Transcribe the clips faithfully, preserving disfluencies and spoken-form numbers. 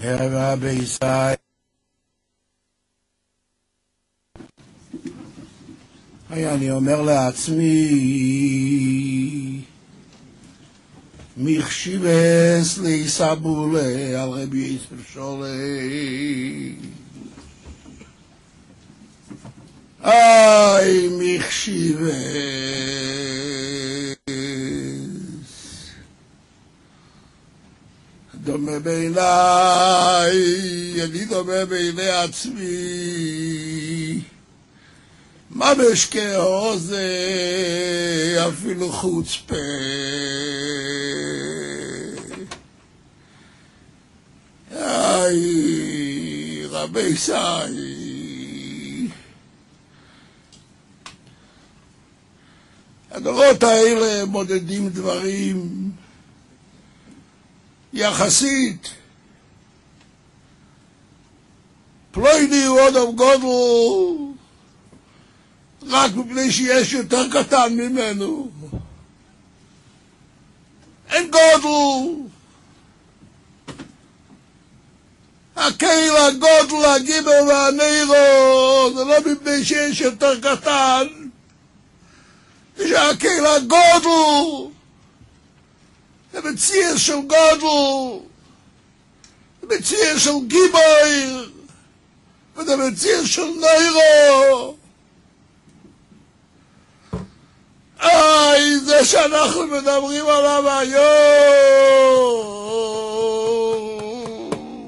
הרבי ישראל אני אומר לעצמי מחשיבס לי סבולה על רבי יוסף שולי איי מחשיבס דומה בעיניי אני דומה בעיני עצמי מה משקעו זה אפילו חוצפה איי רבי סי הדורות האלה מודדים דברים יחסית פלויני הוא אדם גודל רק מפני שיש יותר קטן ממנו אין גודל הקהילה גודל הגיבר והנירו זה לא מפני שיש יותר קטן שהקהילה גודל זה מציע של גודל זה מציע של גיבר וזה מציע של נירו איי, זה שאנחנו מדברים עליו היום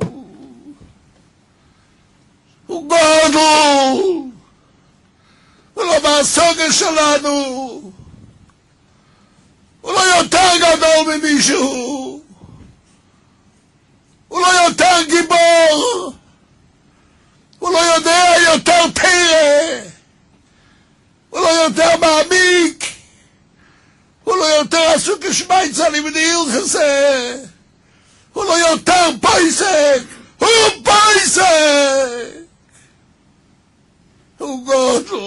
הוא גודל ולא מהסוגה שלנו הוא לא יותר גדול ממישהו הוא לא יותר גיבור הוא לא יודע יותר תרא הוא לא יותר מעמיק הוא לא יותר עסוק כשמייצה לבני הלכסה הוא לא יותר פייסק הוא פייסק הוא גודל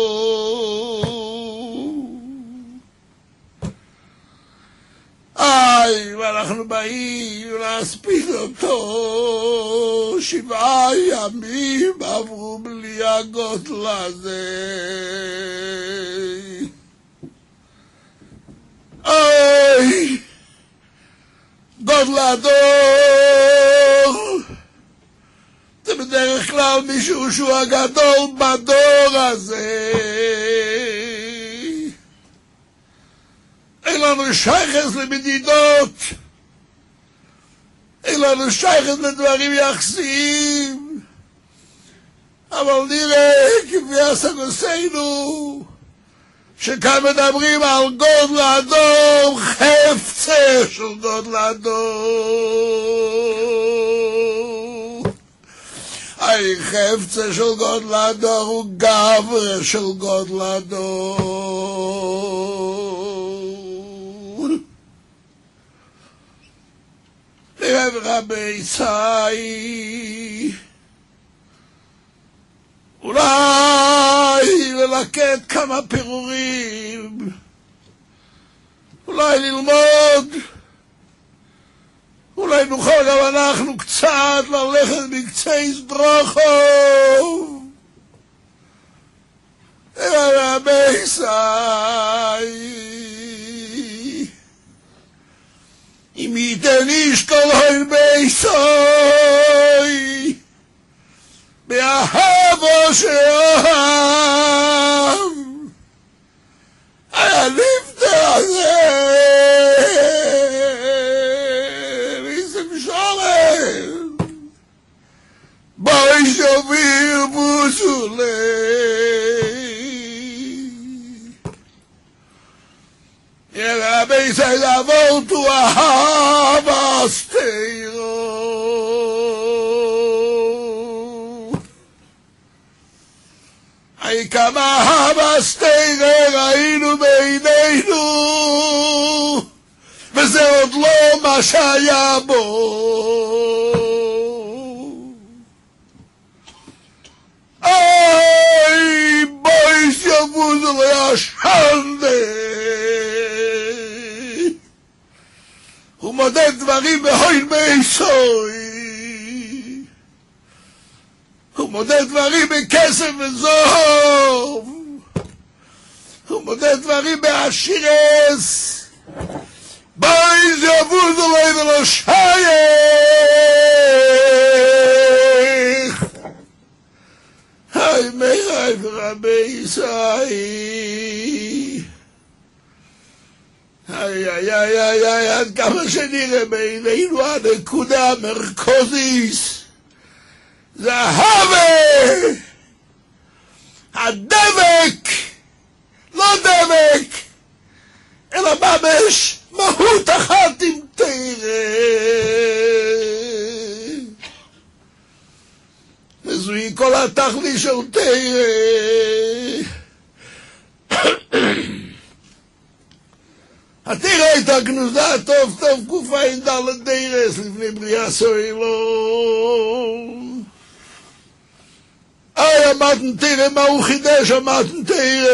איי ואנחנו באים להספיד אותו שבעה ימים עברו בלי הגודל הזה איי גודל הדור זה בדרך כלל מישהו שהוא הגדול בדור הזה אין לנו שייכת למדידות אין לנו שייכת לדברים יחסיים אבל נראה כפי הסגוסינו שכאן מדברים על גודל הדור חפצה של גודל הדור היי חפצה של גודל הדור הוא גבר של גודל הדור רב רבי סי אולי ללקט כמה פירורים אולי ללמוד אולי נוכל גם אנחנו קצת ללכת בקצה ברחוב רבי סי אם ייתן איש כל הון ביסוי באהבו שאוהב היה נפטר הזה ויסם שורם בואי שוביר בוסולי רבי סי עבורתו אהבה סתירו היי כמה אהבה סתירה ראינו בעינינו וזה עוד לא מה שהיה בו איי בואי שבוז לישנדה הוא מודד דברים בהוין ביסוי מודה דברים בכסף וזוב, הוא מודה דברים בעשירס, בואי זבוז אלוהי ולא שייך. היי מיכאי ורבי ישראל, היי היי היי היי היי, עד כמה שנראה בעינינו הנקודה המרכזית זה ההווה, הדבק, לא דבק, אלא ממש מהות אחת עם תורה. וזוהי כל התכלית של תורה. התורה הייתה גנוזה טוב טוב קופיים דלת דרס לפני בריאה סוילום. אי המתן תורה מה הוא חידש המתן תורה?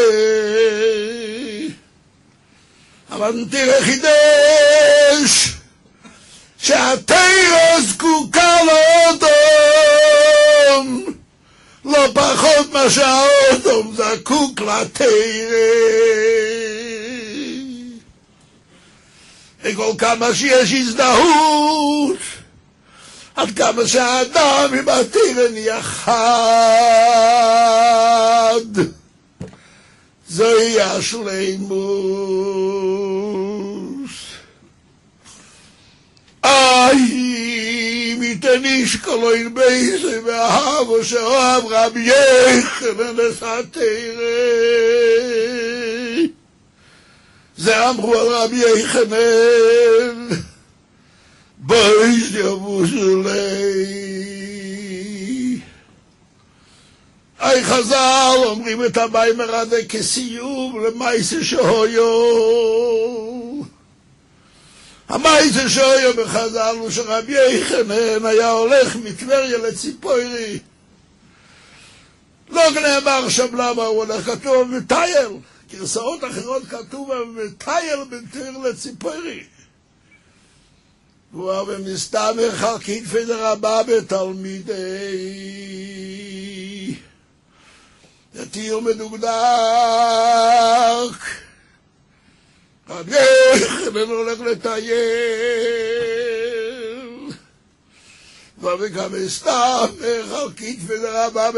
המתן תורה חידש שהתורה זקוקה לאודום, לא פחות מה שהאודום זקוק לתורה. וכל כמה שיש הזדהות, עד כמה שהאדם עם התורה נהיה חד, זוהי השלימות. איי, מתניש כלו אין בייסי ואהבו שאוהב רבי יחנן עשה תורה. זה אמרו על רבי יחנן, בייס יבוזו לי. איי חז"ל אומרים את המיימר הזה כסיום למעשה שהויו. המעשה שהויו בחז"ל הוא שרבי יחנן היה הולך מטבריה לציפורי. לא נאמר שם למה הוא הולך, כתוב מטייל. גרסאות אחרות כתוב מטייל בין טבריה לציפורי. והוא היה מסתמך על כתפי דרבה בתלמידי. הטיול מדוקדק. רבי יחנן הולך לטייל. וגם מסתמך על כתפי דרבה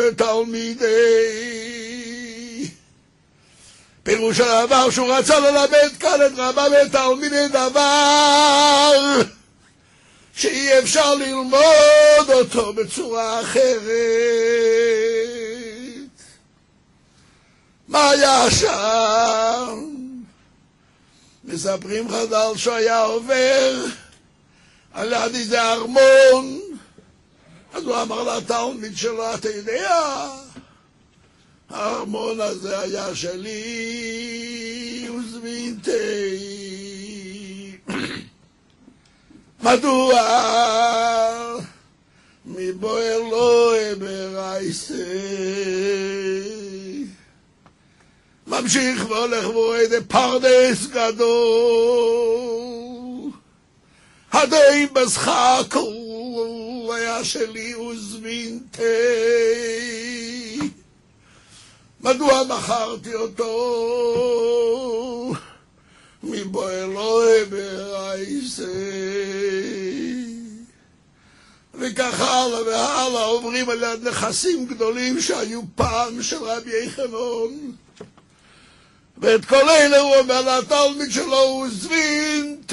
בתלמידי. פירוש הדבר שהוא רצה ללמד כאן את רבה בתלמידי דבר שאי אפשר ללמוד אותו בצורה אחרת. מה היה שם? מספרים חז"ל שהיה עובר על יד איזה ארמון, אז הוא אמר לתלמיד שלו, אתה יודע, הארמון הזה היה שלי וזמיתי. מדוע? מבוא אלוהי ברייסי. ממשיך והולך ורואה איזה פרדס גדול. הדעים בשחק הוא היה שלי וזמיתי. מדוע מכרתי אותו? מבוא אלוהי ברייסי. וכך הלאה והלאה אומרים על יד נכסים גדולים שהיו פעם של רבי יחנן. ואת כל אלה הוא אומר לתלמיד שלו הוא זווינתי.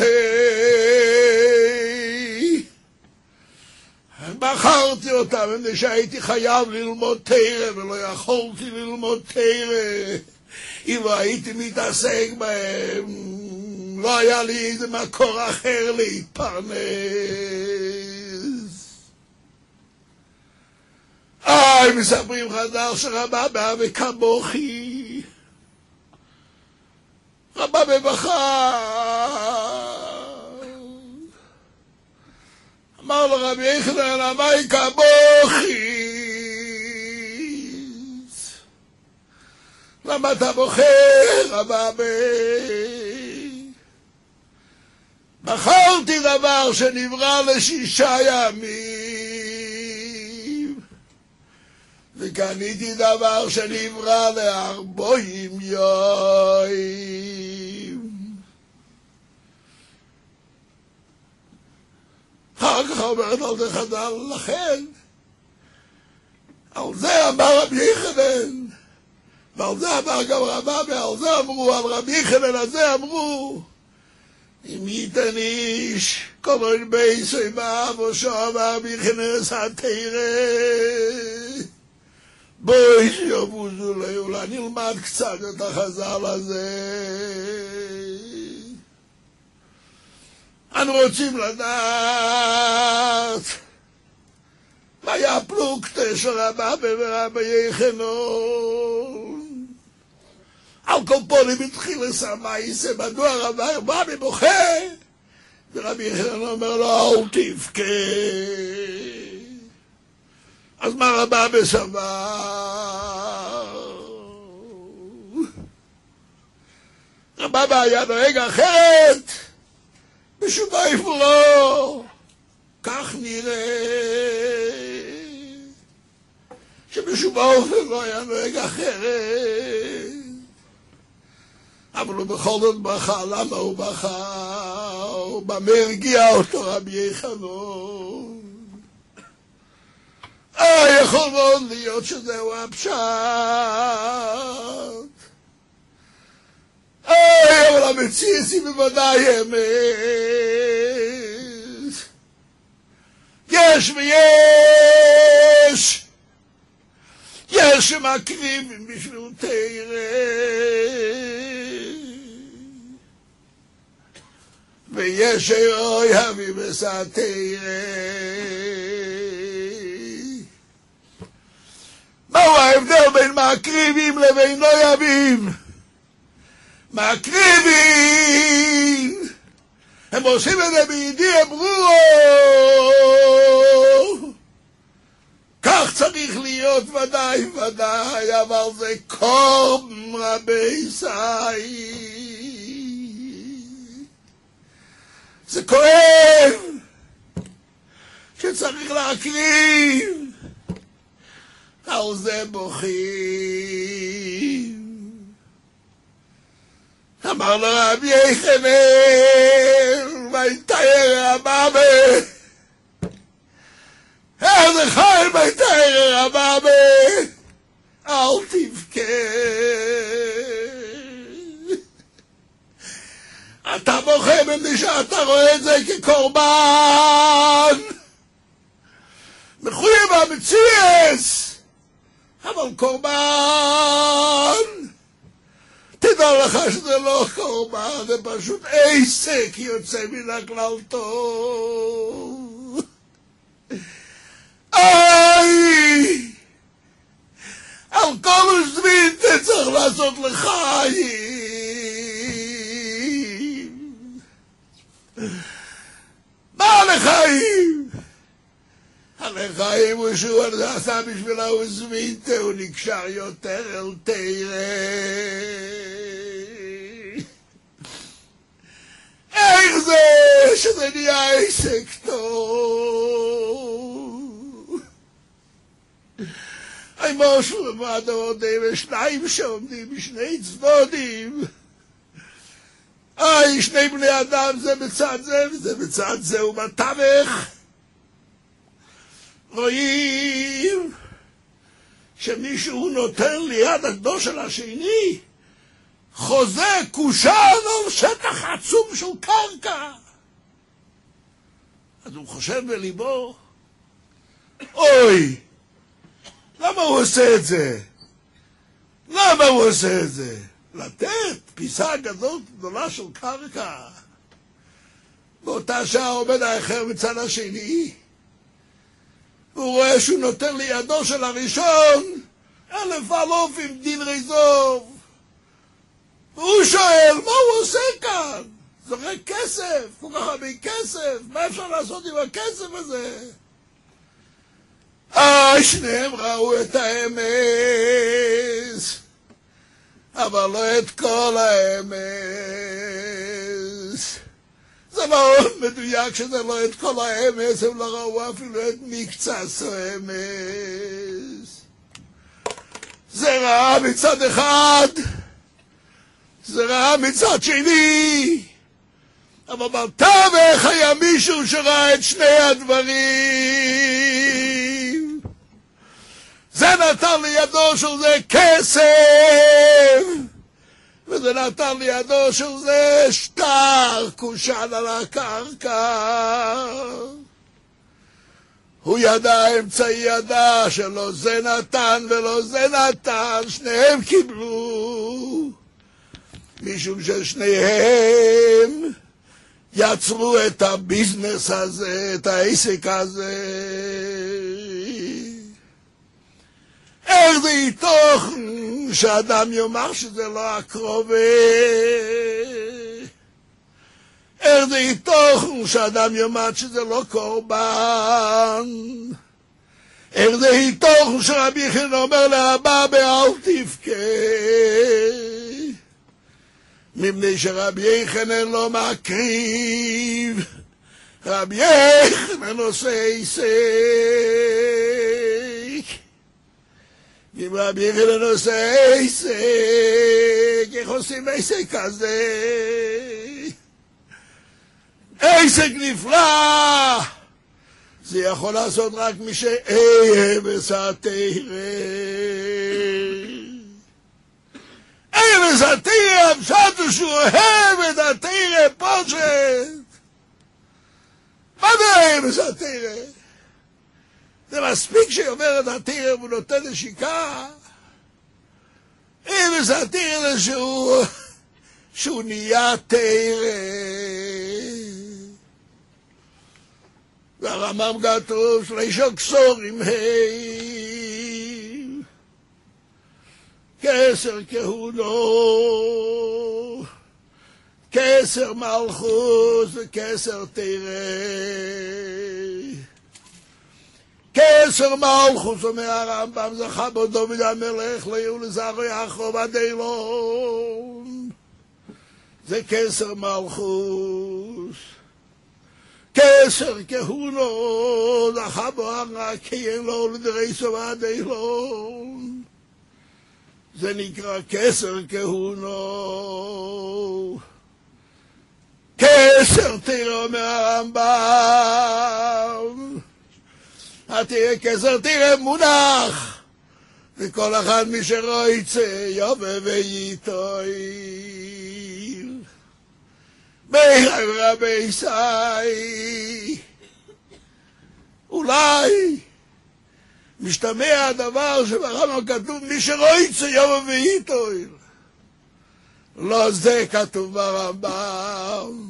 בחרתי אותם מפני שהייתי חייב ללמוד תורה ולא יכולתי ללמוד תורה. אם לא הייתי מתעסק בהם לא היה לי איזה מקור אחר להתפרנס. איי, מספרים חז"ל שרבה בא וכמוכי. רבה בבכה. אמר לו רבי יחנן, אמי כמוכי. למה אתה בוכה, רבה ב... בחרתי דבר שנברא לשישה ימים. וקניתי דבר שנברא לארבעים יום. אחר כך אומרת על זה חז"ל, לכן, על זה אמר רבי יחנן, ועל זה אמר גם רבא, ועל זה אמרו, על רבי יחנן הזה אמרו, אם ייתן איש, כל עוד בייסו אמר, ושו אמר רבי יחנן סתירה, בואי שיבוזו לי, אולי נלמד קצת את החז"ל הזה. אנו רוצים לדעת מה היה הפלוגתא של רבא ורבי יחנן. על כל פנים התחיל לסמייסה, מדוע רבא בא מבוכה? ורבי יחנן אומר לו, אל תבכה. אז מה רבא בסבר? רבא היה נוהג אחרת, בשום איפה לא. כך נראה שבשום אופן לא היה נוהג אחרת. אבל הוא בכל זאת בכה. למה הוא בכה? במה הרגיע אותו רבי יחנן? אה, יכול מאוד להיות שזהו הפשט. אה, אבל המציאות היא בוודאי אמת. יש ויש. יש שמקריבים בשביל תורה. ויש שאוהבים בסתירה. מהו ההבדל בין מקריבים לבין אוהבים? מקריבים הם עושים את זה בידיע ברור. כך צריך להיות ודאי ודאי, אבל זה קורבן רבי סי. זה כואב שצריך להקריב, על זה בוכים. אמר לו רבי יחנן, ויתאר רבבה, איזה חייל ויתאר רבבה, אל תבכה. אתה בוכה מפני שאתה רואה את זה כקורבן. מחויב המציאות, אבל קורבן. תדע לך שזה לא קורבן, זה פשוט עסק יוצא מן הכלל טוב. איי! על כל זמין צריך לעשות לחיים. מה לחיים? הלחיים הוא שהוא עשה בשביל האוזמית, הוא נקשר יותר אל תירה. איך זה שזה נהיה עסק טוב? מושל למד עודים ושניים שעומדים בשני צדדים. איי, שני בני אדם זה בצד זה וזה בצד זה, ובתווך רואים שמישהו נותן ליד הגדול של השני חוזה קושן על שטח עצום של קרקע. אז הוא חושב בליבו, אוי, למה הוא עושה את זה? למה הוא עושה את זה? לתת פיסה גדול גדולה של קרקע. באותה שעה עומד האחר מצד השני, והוא רואה שהוא נותן לידו של הראשון אלף אלופים דין רזוב. והוא שואל, מה הוא עושה כאן? זורק כסף, כל כך הרבה כסף, מה אפשר לעשות עם הכסף הזה? אה, שניהם ראו את האמת, אבל לא את כל האמת. זה לא מדויק שזה לא את כל האמת, הם לא ראו אפילו את מקצת האמת. זה רע מצד אחד, זה רע מצד שני, אבל בתווך היה מישהו שראה את שני הדברים. זה נתן לידו של זה כסף, וזה נתן לידו של זה שטר קושן על הקרקע. הוא ידע, אמצעי ידע, שלא זה נתן ולא זה נתן, שניהם קיבלו, משום ששניהם יצרו את הביזנס הזה, את העסק הזה. איך זה יתוכן שאדם יאמר שזה לא הקרובה? איך זה יתוכן שאדם יאמר שזה לא קורבן? איך זה יתוכן שרבי יחנן אומר לאבא אל תבכה? מפני שרבי יחנן לא מקריב, רבי יחנן עושה עסק. אם רבי יחנן עושה עסק, איך עושים עסק כזה? עסק נפלא, זה יכול לעשות רק מי שאהב את התורה. אהב את התורה, פשט שהוא אוהב את התורה פושט. מה זה אהב את התורה? זה מספיק שאומר את התורה והוא נותן נשיקה. אהב את התורה זה שהוא, שהוא נהיה תורה. והרמב"ם כתוב שלישו כסורים הם כסר כהונו, כסר מלכות וכסר תורה. כסר מלכות, אומר הרמב"ם, זכה בו דוד המלך לעיר לזרעו יעקב עד אילון, זה כסר מלכות. כסר כהונו, זכה בו הרקיין לו לדרסו עד אילון, זה נקרא כסר כהונו. כסר תורה, אומר הרמב"ם, התראה כסר תראה מונח, וכל אחד מי שרוצה יבוא וייטול. ביי רבי סי, אולי משתמע הדבר שברמב"ם כתוב מי שרוצה יבוא וייטול. לא זה כתוב ברמב"ם.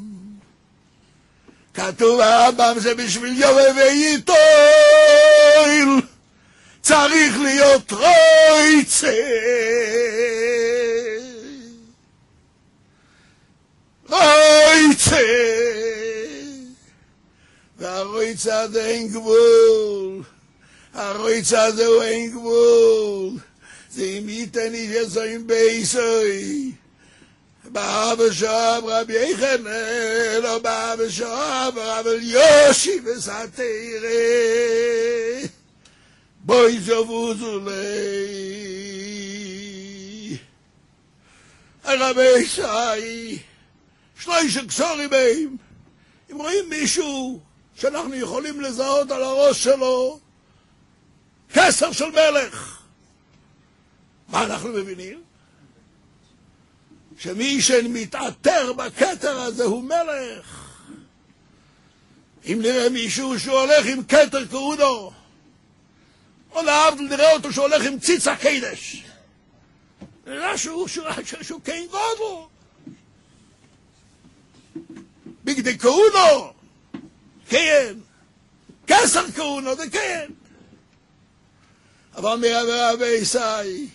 כתוב ברמב"ם זה בשביל יבוא וייטול צריך להיות רוצה. רוצה, והרויצה הזה אין גבול, הרויצה הזה הוא אין גבול. זה אם ייתן איש יסוים בייסוי, בא בשעב רבי יחנן, לא בא בשעב רב אליושי וסתירה, בוי זבוזו לי. הרבי סי, שלושה כסורים בהם. אם רואים מישהו שאנחנו יכולים לזהות על הראש שלו כסר של מלך, מה אנחנו מבינים? שמי שמתעטר בכתר הזה הוא מלך. אם נראה מישהו שהוא הולך עם כתר כהונו, או להבדיל נראה אותו שהוא הולך עם ציץ הקדש, נראה שהוא, שהוא, שהוא, שהוא כן גודלו. בגדי כהונו, כן. כסר כהונו, זה כן. אבל מרבי רבי סי,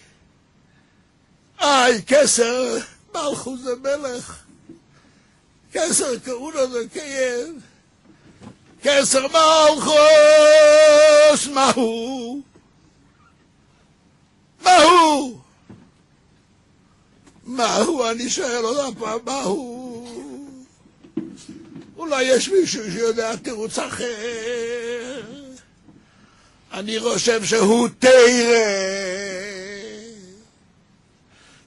איי, כסר מלכות זה מלך. כסר כהונו זה כן. כסר מלכות, מה הוא? מה הוא? מה הוא? אני שואל עוד פעם, מה הוא? אולי יש מישהו שיודע תירוץ אחר. אני חושב שהוא תורה.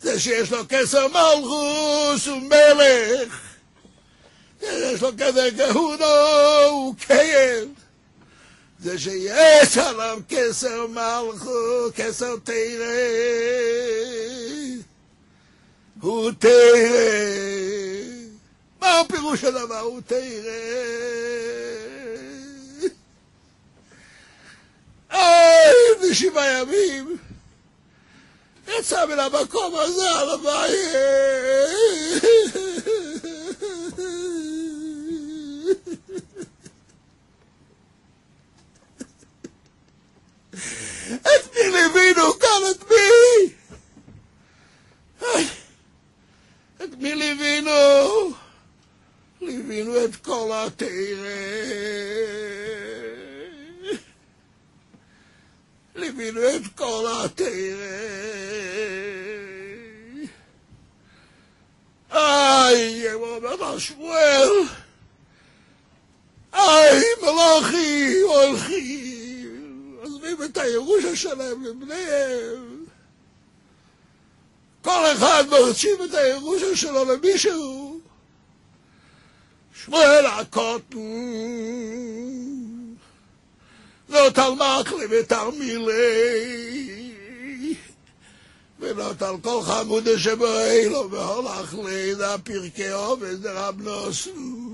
זה שיש לו כסר מלכוס ומלך, יש לו כסר כהונה וכיף, זה שיש עליו כסר מלכוס, כסר תירה, הוא תירה. מה הפירוש הדבר? הוא תירה. אוי, בשבעה ימים יצא מן המקום הזה על הבית. את מי ליווינו כאן? את מי? את מי ליווינו? ליווינו את כל התירה. ליווינו את כל התירה. איי, אומר שמואל, איי, מלאכי, הולכים, עוזבים את הירושה שלהם לבניהם. כל אחד מרשים את הירושה שלו למישהו. שמואל הקוטן, לא תלמק לי ותרמילי, ולא תל כל חמודה שבאילו, והולך לי, זה הפרקי עובד, זה רב נוס.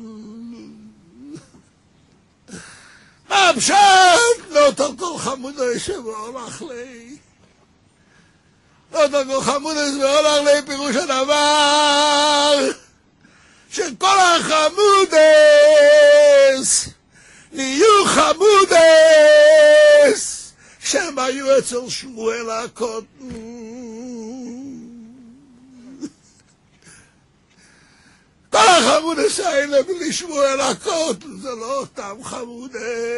מה הפשט? לא תל כל חמודה שבאולך לי. לא תל כל חמודה שבאולך לי, פירוש הדבר, שכל החמודס, נהיו חמודס, שהם היו אצל שמואל הקוטן. כל החמודס האלה בלי שמואל הקוטן, זה לא אותם חמודס.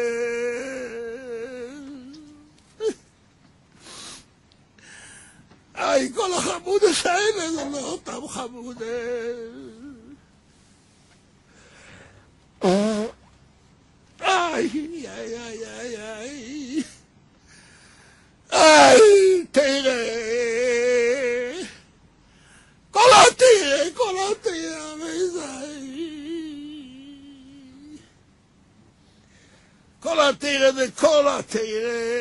איי, כל החמודס האלה זה לא אותם חמודס. איי, איי, איי, איי, איי, איי, תראה, כל התראה, כל התראה, ואיזי, כל התראה זה כל התראה,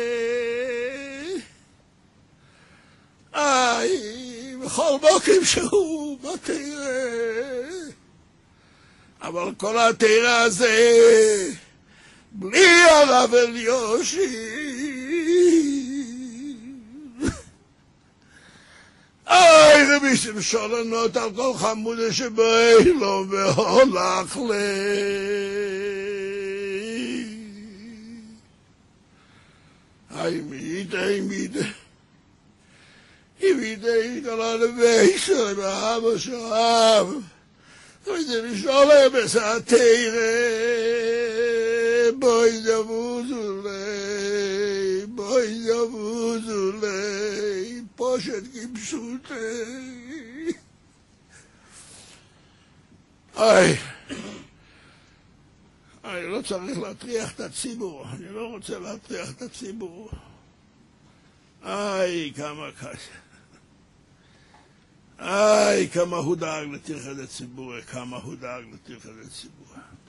איי, בכל בוקר שהוא בתראה, אבל כל התראה הזה, בלי הרב אליושי, איי, רבי שמשון ענות על כל חמודה שבאילו והולך לי. איי, מידי, מידי, מידי, כל הנבי שלו, באבא שאהב, וזה לשאול להם בסתירה, בואי דבוזו לי, בואי דבוזו לי, פושט כפשוטי. איי, אני לא צריך להטריח את הציבור, אני לא רוצה להטריח את הציבור. איי, כמה קשה. איי, כמה הוא דאג לטרחת הציבור, כמה הוא דאג לטרחת הציבור.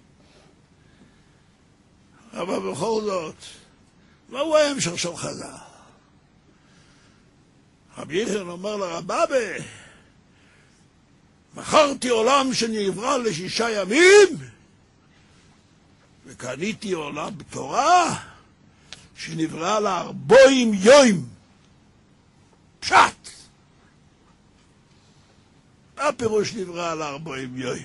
אבל בכל זאת, מהו ההמשך של חז"ל? רבי יחנן אומר לרבבה, מכרתי עולם שנברא לשישה ימים, וקניתי עולם בתורה שנברא לארבעים יום. פשט! מה הפירוש נברא לארבעים יום?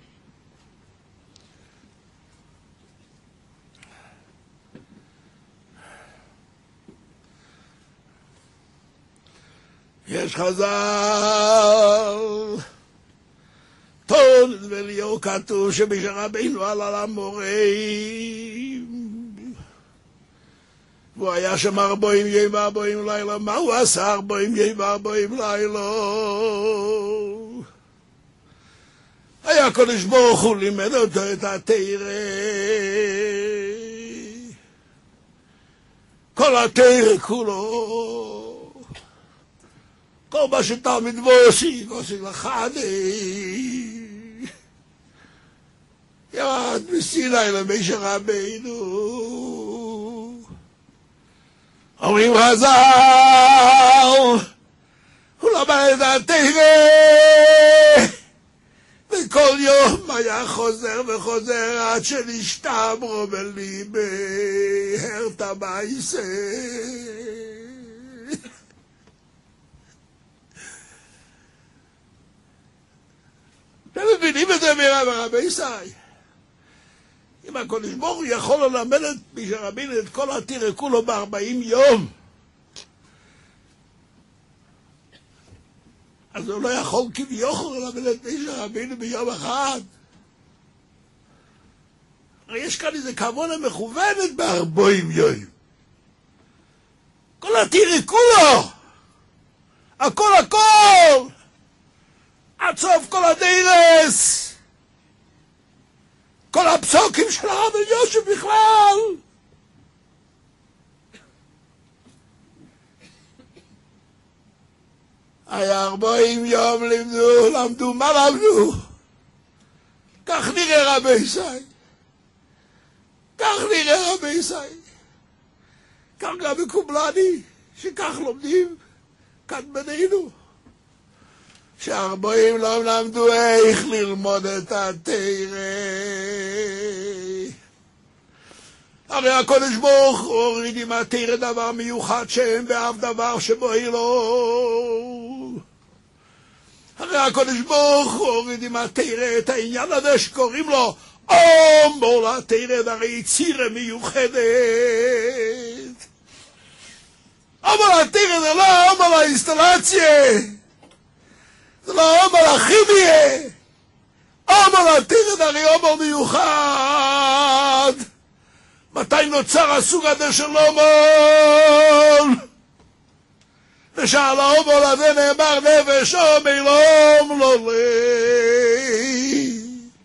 יש חז"ל, תון וליאור כתוב שמשה רבינו עלה למורים, והוא היה שם ארבעים יום וארבעים לילה. מה הוא עשה ארבעים יום וארבעים לילה? היה הקדוש ברוך הוא לימד אותו את התורה, כל התורה כולו. כל מה שתלמיד ועושים, עושים לחני. ירד מסיני למשה רבינו. אומרים חז"ל, הוא למד את התורה, וכל יום היה חוזר וחוזר עד שנשתברו בליבו הרתא מעשה. אתם מבינים את זה מרבי ישי? אם הקדוש ברוך הוא יכול ללמד את משה רבינו את כל התורה כולו בארבעים יום, אז הוא לא יכול כביכול ללמד את משה רבינו ביום אחד. הרי יש כאן איזה כוונה מכוונת בארבעים יום. כל התורה כולו, הכל הכל, עד סוף כל הדרס, כל הפסוקים של הרב אלישיב בכלל. היה ארבעים יום לימדו, למדו, מה למדו? כך נראה רבי ישי. כך נראה רבי ישי. כך גם מקובלני, שכך לומדים כאן בינינו. שארבעים לא למדו איך ללמוד את התורה. הרי הקדוש ברוך הוא הוריד עם התורה דבר מיוחד שאין באף דבר שבואי לו. הרי הקדוש ברוך הוא הוריד עם התורה את העניין הזה שקוראים לו אומור לתורה, הרי יצירה מיוחדת. אומור לתורה זה לא אומור לאינסטלציה, זה לא אומור לכימיה. אומור לתורה זה הרי אומור מיוחד. מתי נוצר הסוג הזה של אומור? ושעל האומור הזה נאמר נפש אומר לא לא לי.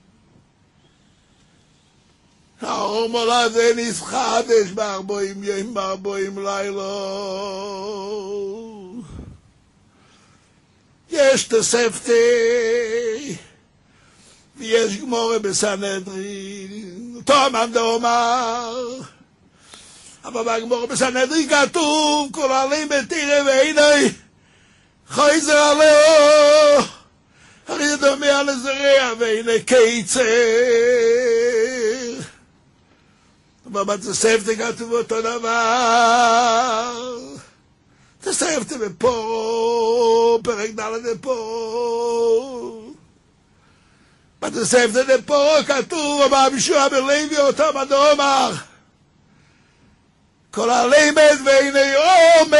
האומור הזה נסחדש בארבעים יום בארבעים לילה. יש תוספתא ויש גמרא בסנהדרין, אותו מאן דאמר, אבל בגמרא בסנהדרין כתוב כל עלי בתורה והנה חייזר עליהו, הרי זה דומה על הזרע והנה קיצר. אבל בתוספתא כתוב אותו דבר. תוספתא בפורו, פרק ד' בפורו. בתוספתא בפורו כתוב, אמר יהושע בן לוי אותו מאן דאמר, כל הלימד והנה עומל,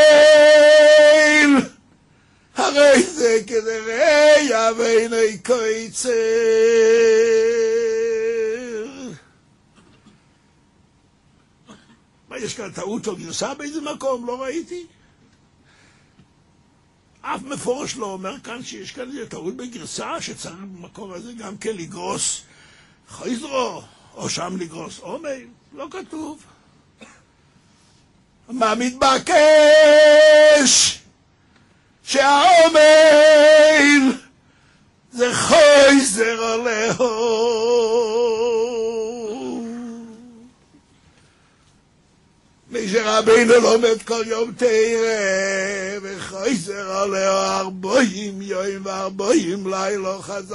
הרי זה כדריה והנה קיצר. מה, יש כאן טעות או גרסה באיזה מקום? לא ראיתי. אף מפורש לא אומר כאן שיש כאן איזה טעות בגרסה שצריך במקום הזה גם כן לגרוס חייזרו, או שם לגרוס עומל. לא כתוב. מה מתבקש? שהעומל זה חייזר עליהו. משה רבינו לומד כל יום תורה וחייזר עליהו ארבעים יום וארבעים לילה חז"ל.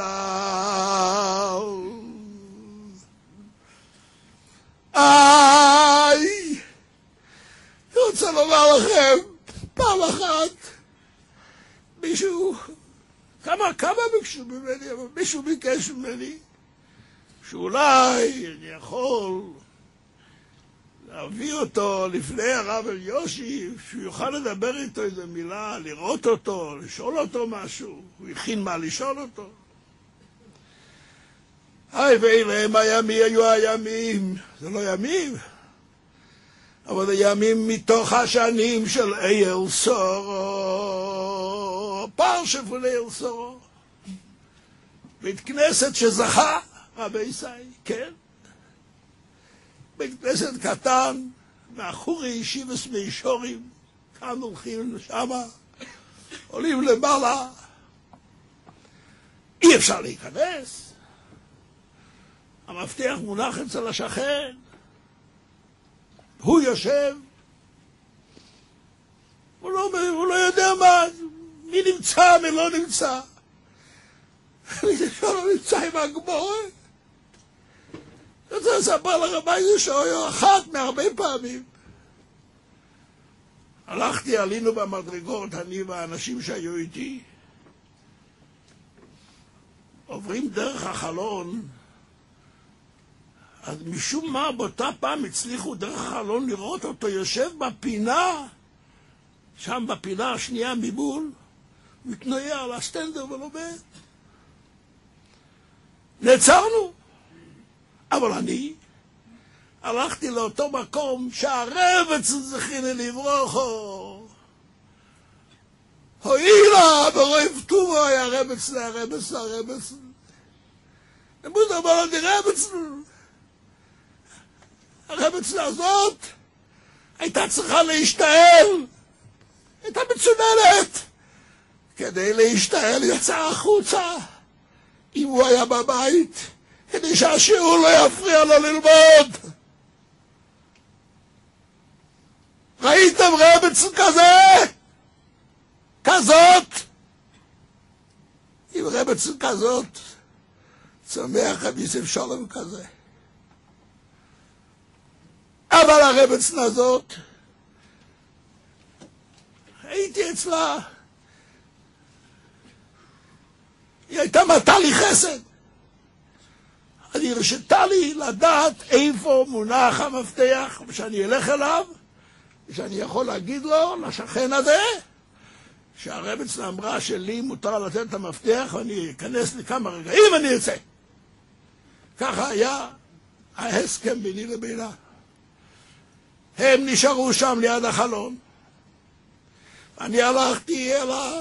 איי, אני רוצה לומר לכם, פעם אחת מישהו, כמה, כמה ביקשו ממני, אבל מישהו ביקש ממני שאולי אני יכול להביא אותו לפני הרב אלישיב, שהוא יוכל לדבר איתו איזו מילה, לראות אותו, לשאול אותו משהו. הוא הכין מה לשאול אותו. היי ואילם הימים היו הימים, זה לא ימים, אבל זה ימים מתוך השנים של אייל סורו, פרשת אייל סורו, בית כנסת שזכה רבי ישי, כן? בית כנסת קטן, מאחורי ישיבת מישורים, כאן הולכים לשמה, עולים למעלה, אי אפשר להיכנס, המפתח מונח אצל השכן, הוא יושב, הוא לא, הוא לא יודע מה, מי נמצא, מי לא נמצא. אני לא נמצא עם הגמורה. אני רוצה לספר לכם איזה שעה, אחת מהרבה פעמים. הלכתי, עלינו במדרגות, אני והאנשים שהיו איתי, עוברים דרך החלון, אז משום מה באותה פעם הצליחו דרך החלון לראות אותו יושב בפינה, שם בפינה השנייה מבול, מתנועע על הסטנדר ולומד. נעצרנו, אבל אני הלכתי לאותו מקום שהרבץ זכיני לברוכו. הועילה ברוב טובו היה רבץ להרבץ להרבץ. נמוד אמר לי רבץ. הרבץ הזאת הייתה צריכה להשתעל. הייתה מצוננת. כדי להשתעל יצא החוצה. אם הוא היה בבית, כדי שהשיעור לא יפריע לו ללמוד. ראיתם רבץ כזה? כזאת? עם רבץ כזאת, צומח רבי יוסף שלום כזה. אבל הרבץ הזאת, הייתי אצלה, היא הייתה מתה לי חסד. אני הרשתה לי לדעת איפה מונח המפתח, ושאני אלך אליו, ושאני יכול להגיד לו, לשכן הזה, שהרבץ אמרה שלי מותר לתת את המפתח, ואני אכנס לכמה רגעים ואני אצא. ככה היה ההסכם ביני לבינה. הם נשארו שם ליד החלון. אני הלכתי אל ה...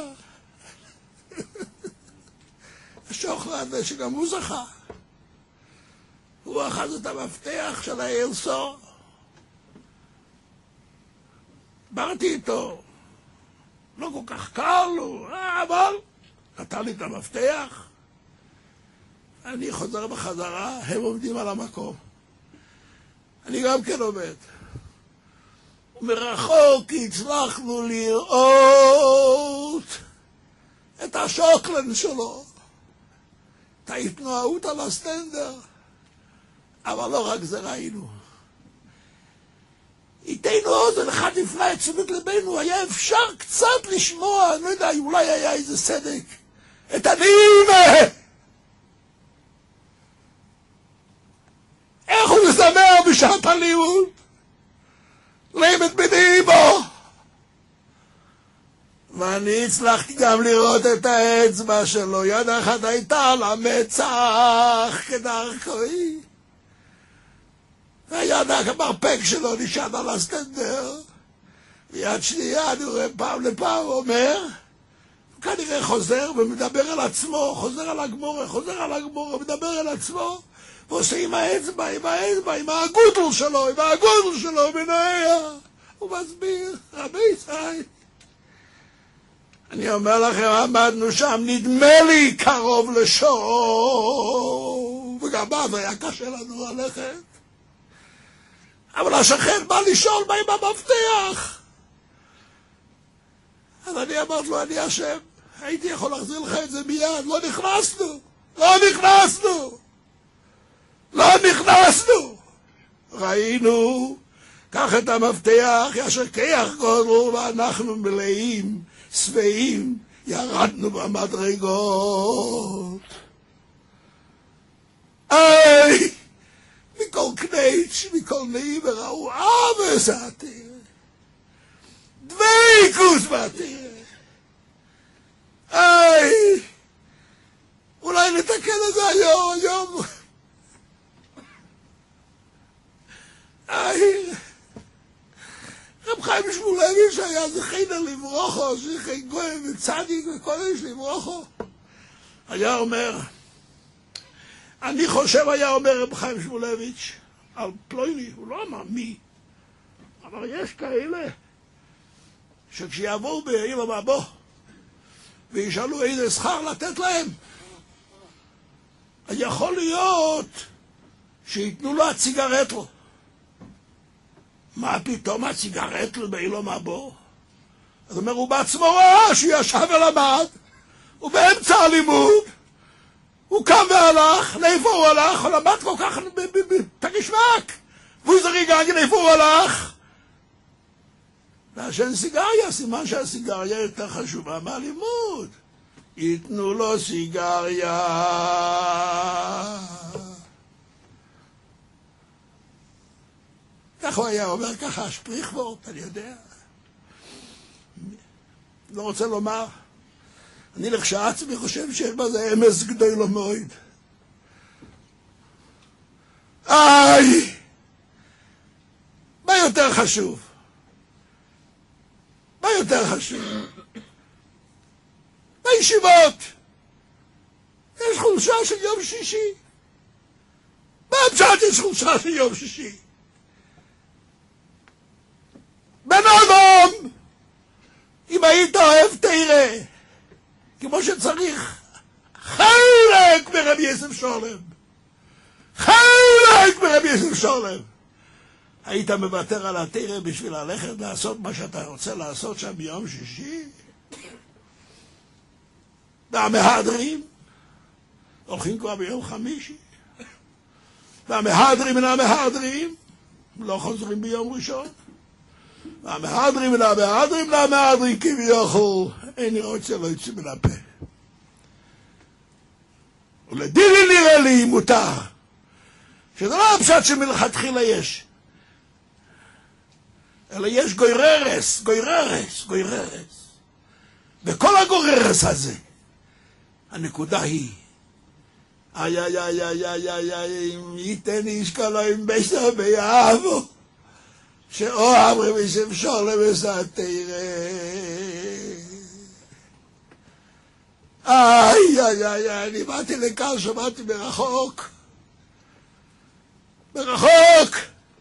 השוחר הזה שגם הוא זכה. הוא אחז את המפתח של האלסור. דיברתי איתו. לא כל כך קל לו, אבל נתן לי את המפתח. אני חוזר בחזרה, הם עומדים על המקום. אני גם כן עומד. ומרחוק הצלחנו לראות את השוקלן שלו, את ההתנועות על הסטנדר. אבל לא רק זה ראינו. איתנו אוזן אחד הפנה את תשומת לבנו, היה אפשר קצת לשמוע, אני לא יודע, אולי היה איזה סדק. את הנעימה! איך הוא מזמר בשעת הלימוד? לימד בנעימו! ואני הצלחתי גם לראות את האצבע שלו, יד אחת הייתה על המצח כדרכוי. והיד המרפק שלו נשען על הסטנדר, ויד שנייה אני רואה פעם לפעם אומר, הוא כנראה חוזר ומדבר על עצמו, חוזר על הגמורה, חוזר על הגמורה, מדבר על עצמו, ועושה עם האצבע, עם האצבע, עם הגודל שלו, עם הגודל שלו, מנועע. הוא מסביר, רבי ישראל. אני אומר לכם, עמדנו שם, נדמה לי קרוב לשור, וגם אז היה קשה לנו ללכת. אבל השכן בא לשאול מה עם המפתח. אז אני אמרתי לו, אני אשם, הייתי יכול להחזיר לך את זה מיד, לא נכנסנו, לא נכנסנו, לא נכנסנו. ראינו, קח את המפתח, ישר כיח גודל, ואנחנו מלאים, שבעים, ירדנו במדרגות. איי! מכל קנייץ', מכל נעים, וראו אבס עתיר. דוויקוס בעתיר. איי! אולי נתקן את זה היום, היום. איי! רב חיים שמואלביץ' היה זכינה לברוכו, זכי גויים וצדיק וקודש לברוכו. היה אומר, אני חושב היה אומר רב חיים שמואלביץ' על פלויני, הוא לא אמר מי, אבל יש כאלה שכשיעבור בעיר המבוא וישאלו איזה שכר לתת להם. יכול להיות שיתנו לו הציגרטל. מה פתאום הציגרטל באילו מבוא? אז אומר, הוא בעצמו ראה שהוא ישב ולמד, הוא באמצע הלימוד, הוא קם והלך. לאיפה הוא הלך? הוא למד כל כך בתגשמק, והוא זריג רגל, איפה הוא הלך? לעשן סיגריה, סימן שהסיגריה יותר חשובה מהלימוד. ייתנו לו סיגריה. כך הוא היה אומר, ככה שפריכוורט, אני יודע. לא רוצה לומר, אני לכשעצמי חושב שיש בזה אמס גדול לו מאוד. איי! מה יותר חשוב? מה יותר חשוב? בישיבות יש חולשה של יום שישי. מה פשט יש חולשה של יום שישי? בן אדם, אם היית אוהב תראה, כמו שצריך, חלק מרבי יוסף שולם, חלק מרבי יוסף שולם, היית מוותר על התראה בשביל ללכת לעשות מה שאתה רוצה לעשות שם ביום שישי? והמהדרים הולכים כבר ביום חמישי, והמהדרים מן המהדרים לא חוזרים ביום ראשון, והמהדרים מן המהדרים למהדרים כביכול אין רוצה לא יצא מן הפה. ולדילי נראה לי מותר, שזה לא הפשט שמלכתחילה יש, אלא יש גויררס, גויררס, גויררס. וכל הגוררס הזה, הנקודה היא, איי איי איי איי איי איי איי, אם ייתן איש כלואים בסר ביעבו, שאוהב רבי יוסף שולם וסתירה. איי איי איי איי, אני באתי לכאן, שמעתי מרחוק, מרחוק,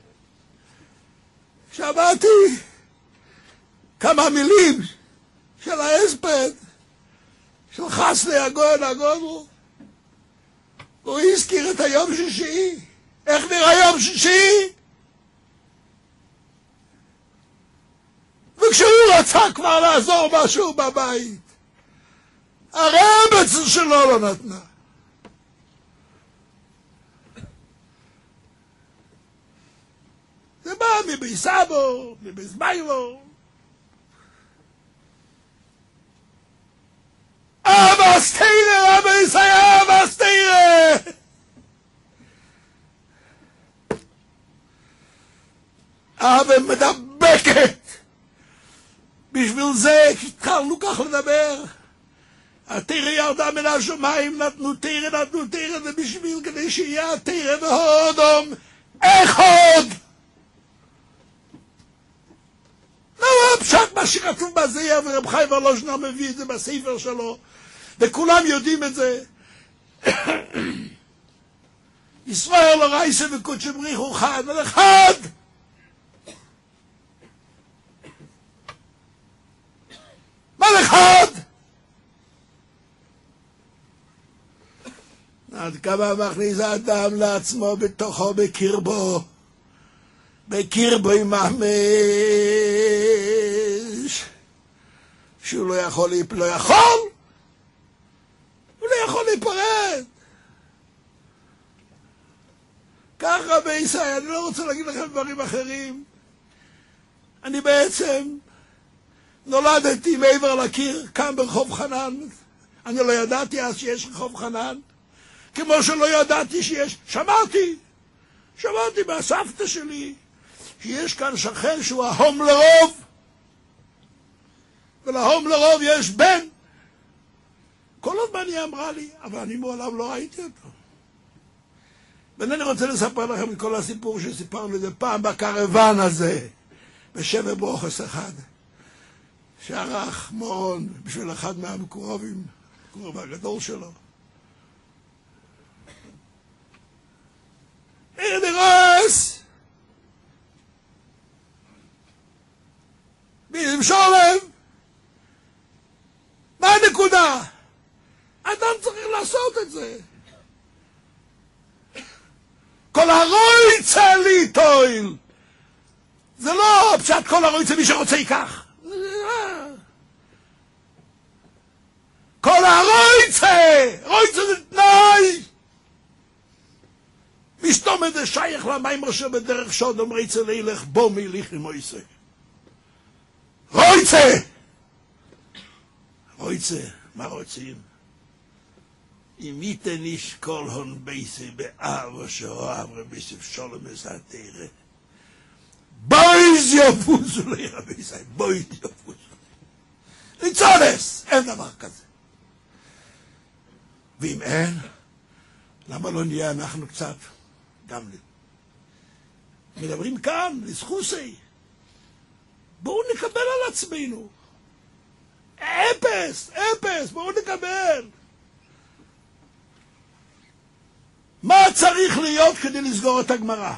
שמעתי כמה מילים של ההספד, של חסני הגויין הגודל. הוא הזכיר את היום שישי. איך נראה יום שישי? וכשהוא רצה כבר לעזור משהו בבית, הרבץ שלו לא נתנה. זה בא מבי סבו, מבי סביילו. אבא סתירה, אבא יסיה, אבא סתירה. אבא מדבקת. בשביל זה התחלנו כך לדבר. התירה ירדה מן השמיים, נתנו תירה, נתנו תירה, זה בשביל כדי שיהיה התירה והודום אחד. לא הפשט מה שכתוב בזייר, ורב חיים ולוז'נר מביא את זה בספר שלו, וכולם יודעים את זה. ישראל לא רייסה וקודשם בריחו חד, אבל אחד. מה אחד? עד כמה מכניס האדם לעצמו בתוכו, בקרבו, בקרבו עם ממש, שהוא לא יכול, לא יכול, הוא לא יכול להיפרד. כך רבי ישראל, אני לא רוצה להגיד לכם דברים אחרים. אני בעצם נולדתי מעבר לקיר, כאן ברחוב חנן. אני לא ידעתי אז שיש רחוב חנן, כמו שלא ידעתי שיש, שמעתי, שמעתי מהסבתא שלי, שיש כאן שכן שהוא ההום לרוב, ולהום לרוב יש בן. כל הזמן היא אמרה לי, אבל אני מעולם לא ראיתי אותו. ואני רוצה לספר לכם את כל הסיפור שסיפרנו לזה פעם בקרוון הזה, בשבע ברוכס אחד, שערך מורון בשביל אחד מהמקורבים, המקורב הגדול שלו. איך נראה? ביום שולם, מה הנקודה? נקודה. אדם צריך לעשות את זה. כל הרויצה לי תויל. זה לא פשט כל הרויצה מי שרוצה ייקח. כל הרויצה, רויצה זה תנאי. מסתום זה שייך למים ראשו בדרך שוד אומריצה לילך בו מיליך למויסה. רויצה! רויצה, מה רוצים? אם ייתן איש כל הון בייסי באב שאוהב רביסף שולם מסתירה. בויז יפוזו לי רביסי, בויז יפוזו. ניצונס, אין דבר כזה. ואם אין, למה לא נהיה אנחנו קצת? גם לי. מדברים כאן, לזכוסי. בואו נקבל על עצמנו. אפס, אפס, בואו נקבל. מה צריך להיות כדי לסגור את הגמרא?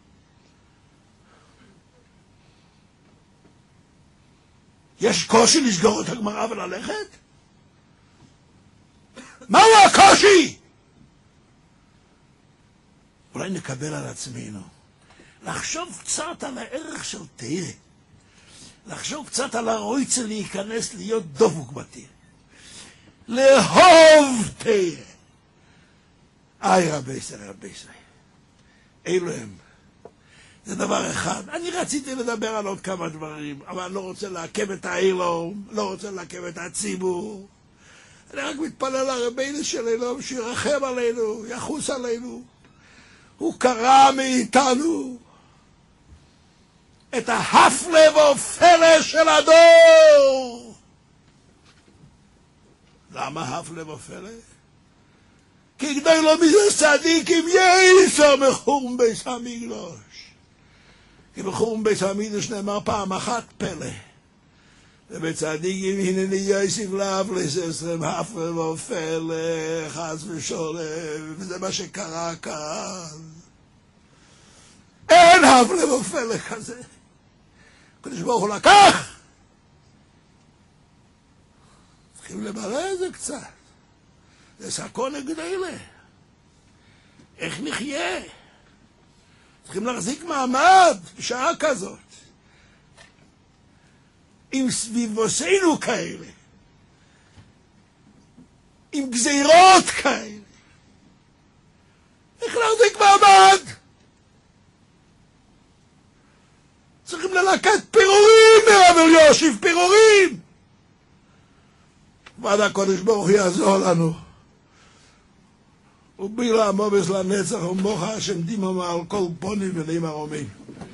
יש קושי לסגור את הגמרא וללכת? מהו הקושי? אולי נקבל על עצמנו. לחשוב קצת על הערך של תירה. לחשוב קצת על הרויצה להיכנס להיות דבוק בתירה. לאהוב תירה. איי רבי סי, רבי סי. אלו הם. זה דבר אחד. אני רציתי לדבר על עוד כמה דברים, אבל אני לא רוצה לעכב את האילום, לא רוצה לעכב את הציבור. אני רק מתפלל לרבינו שלנו, שירחם עלינו, יחוס עלינו. הוא קרא מאיתנו את ההפלא ופלא של הדור. למה הפלא ופלא? כי כדי לא מזה צדיקים יסו מחורם בית המקדש. כי בחורם בית המקדש נאמר פעם אחת פלא. ובצדיקים הנני יוסיף להפלא עשרים הפלא ופלא חס ושולם. וזה מה שקרה כאן. אין הפלא ופלא כזה. הקדוש ברוך הוא לקח. צריכים למלא את זה קצת. זה סכונה גדולה. איך נחיה? צריכים להחזיק מעמד בשעה כזאת. עם סביבוסינו כאלה. עם גזירות כאלה. איך להחזיק מעמד? צריכים ללקט פירורים מהרב יושיב, פירורים! ועד הקודש ברוך יעזור לנו. ובילה מובס לנצח ומוחה השם דימה מעל כל פונים ונעים הרומים.